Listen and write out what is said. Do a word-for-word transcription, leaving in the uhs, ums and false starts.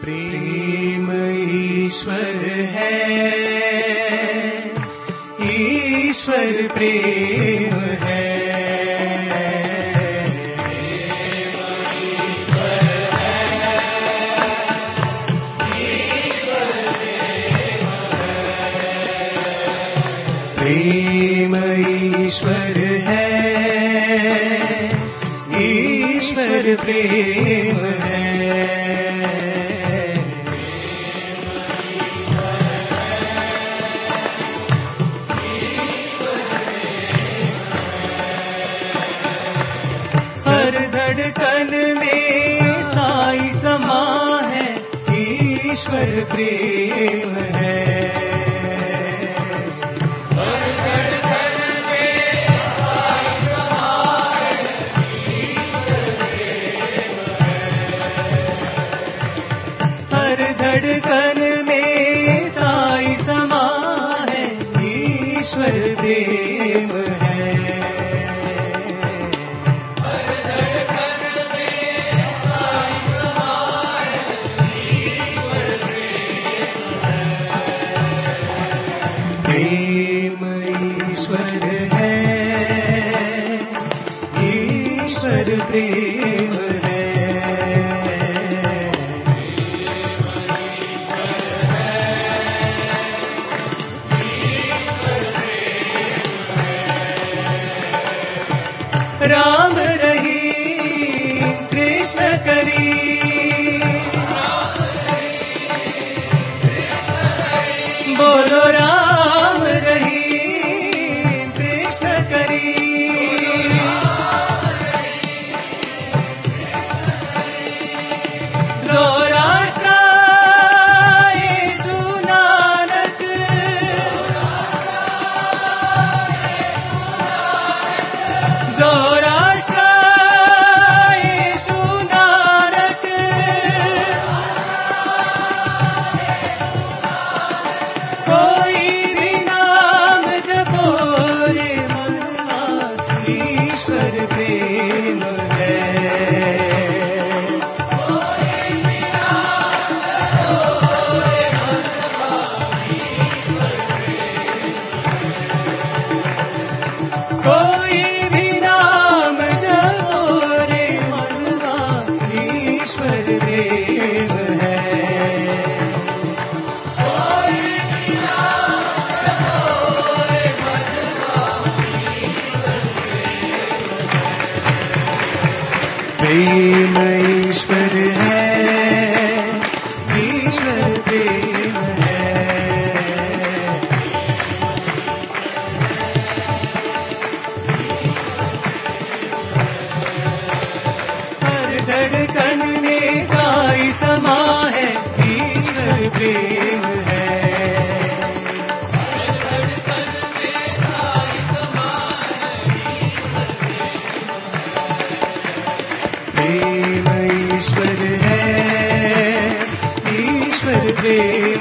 प्रेम ईश्वर है, ईश्वर प्रेम है। प्रेम ईश्वर है, ईश्वर प्रेम है। हर धड़कन में साई समा है, ईश्वर प्रेम है। धड़कन में साई समा है, ईश्वर प्रेम है। हर धड़कन में साई समा है, ईश्वर प्रेम है। प्रेम ईश्वर है, ईश्वर प्रेम है। राम रहीम कृष्ण करीम, बोलो राम रहीम कृष्ण करीम। सौराष्ट्र येसु नानक, प्रेम ईश्वर है, ईश्वर प्रेम है। हर धड़कन में साई समा है, ईश्वर प्रेम है। प्रेम ईश्वर है, ईश्वर प्रेम